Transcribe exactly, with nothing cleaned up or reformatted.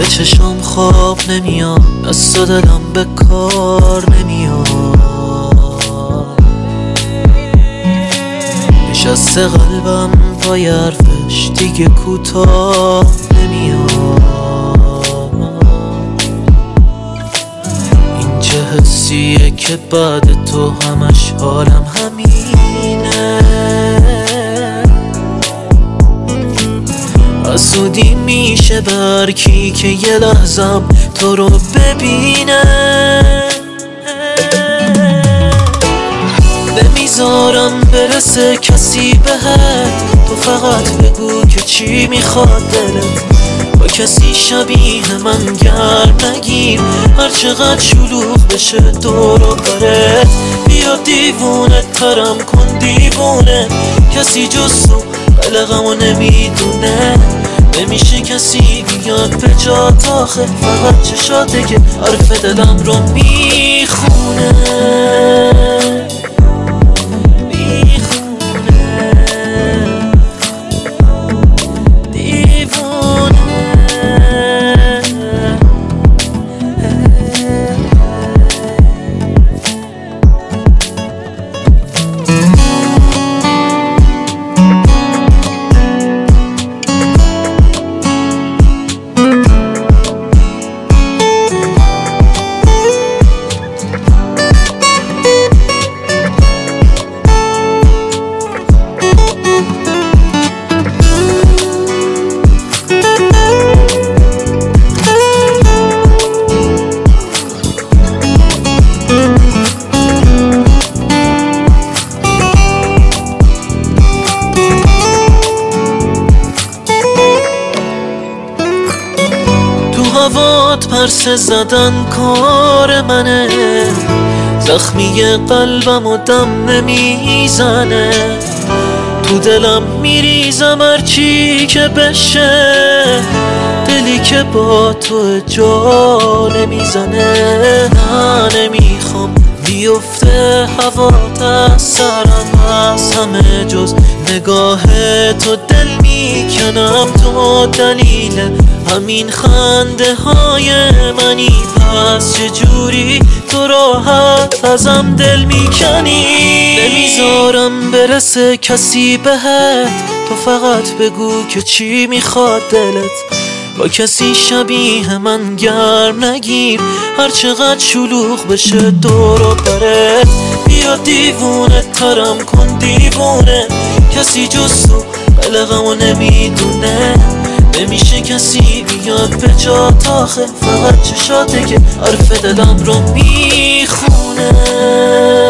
به چشم خواب نمیاد، دست و دلم به کار نمیاد. نشسته قلبم پای حرفش دیگه کوتاه نمیاد. این چه حسیه که بعد تو همش حالم همینه. حسودی میشه برکی که یه لحظم تو رو ببینه. نمیذارم برسه کسی بهت، تو فقط بگو که چی میخواد دلت. با کسی شبیه من گرم نگیر، هر چقدر شلوغ بشه دور و برت. بیا دیوونه ترم کن دیوونه، کسی جز تو قلقمو نمیدونه. نمیشه کسی بیاد به جات آخه، فقط چشاته که حرف دلم رو میخونه. هوات پرسه زدن کار منه، زخمی قلبم و دم نمیزنه. تو دلم میریزم هرچی که بشه، دلی که با تو جا نمیزنه. نه نمیخوام بیفته هوات از سرم، از همه جز نگاه تو دل میکنم. تو دلیل همین خنده های منی، پس چجوری تو راحت ازم دل میکنی؟ نمیذارم برسه کسی بهت، تو فقط بگو که چی میخواد دلت. با کسی شبیه من گرم نگیر، هر چقدر شلوغ بشه دور و برت. بیا دیوونه ترم کن دیوونه، کسی جز تو قلقمو نمیدونه. نمیشه کسی بیاد به جات آخه، فقط چشاته که حرف دلم رو میخونه.